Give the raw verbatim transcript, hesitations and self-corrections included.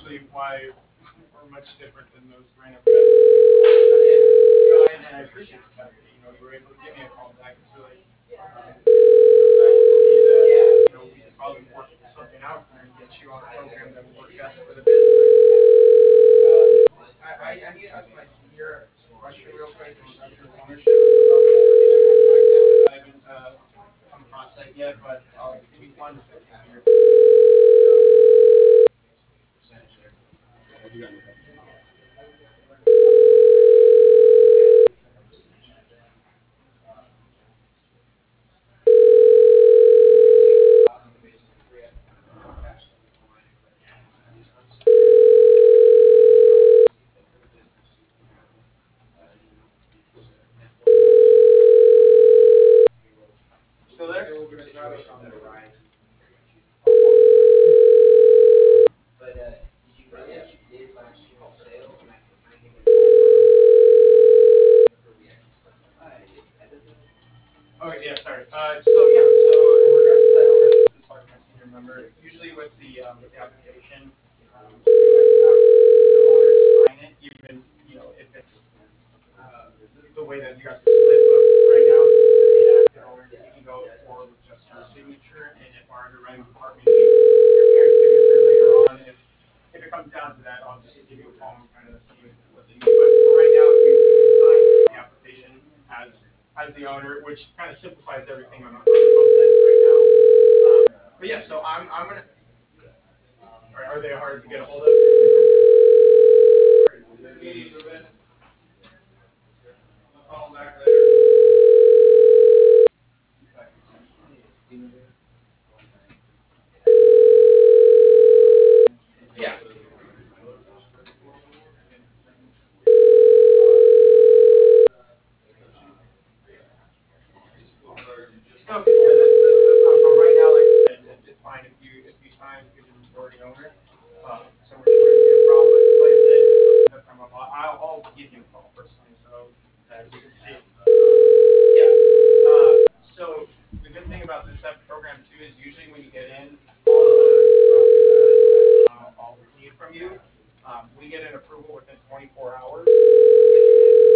actually why we're much different than those random guys. And, you know, and, and I appreciate the fact that you know you were able to give me a call back. It's really um, nice to see that you know we could probably work something out here and get you on a program that will work best for the business. Um, I, I, I need to ask my senior question real quick in regards to ownership of the property. I haven't uh, come across that yet, but I'll give me one second here. Still there? Okay, yeah, sorry. Uh, so yeah, so in regards to that ownership, as far as my senior member, usually with the um, with the application, um, you guys have the owners sign it, even you know if it's uh, the way that you guys are split. But right now, since you're the active owner, you can go forward with just your signature, and if our underwriting department needs your parents' signature later on, if if it comes down to that, I'll just give you a call and kind of see what they need. But for right now, you, you can sign the application as as the owner, which kind of simplifies everything on, on both ends right now. Um, but yeah, so I'm I'm gonna. Are, are they hard to get a hold of? I'll call them back later. Yeah. Okay, yeah, that's, that's, that's not a problem. Right now, like I said, it, it's fine if you if you sign because you're the majority owner. Um, so it shouldn't be a problem. But like I said, if something does come up, I'll, I'll give you a call personally so that we can see. Yeah. Uh, so the good thing about this type of program too is usually when you get in, all the uh, I'll, I'll need from you, um, we get an approval within twenty-four hours.